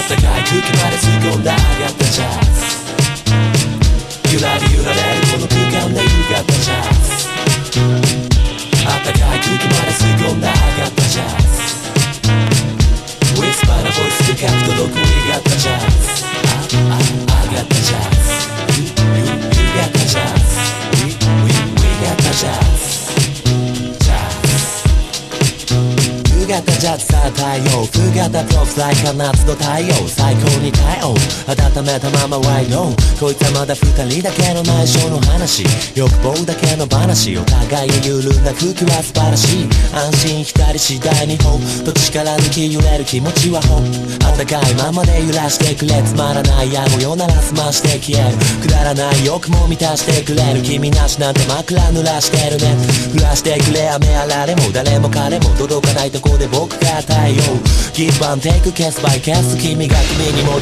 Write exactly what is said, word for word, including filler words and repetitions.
ったかい空気まで吸い込んだ上がったジャズ、ゆらり揺られるこの空間でゆがったジャズ、あったかい空気まで吸い込んだ上がったジャズ、ウィスパーなボイスで書く届くゆがったジャズ、あ、あ、上がったジャズ、ゆ、ゆ、ゆがったジャズ、ウィ、ウィ、ウィがったジャズ、夕方ジャズさ太陽、冬型プロフライか夏の太陽、最高に体温温めたままワイドオン、こいつはまだ二人だけの内緒の話、欲望だけの話、お互いに緩んだ空気は素晴らしい、安心浸り次第にほんと力抜き揺れる気持ちはほんあったかいままで揺らしてくれ、つまらない野暮よなら済まして消える、くだらない欲も満たしてくれる、君なしなんて枕濡らしてるね、降らしてくれ雨あられも誰も彼も届かないとこで僕が太陽、ギブアンテイクケースバイケース、君が君にも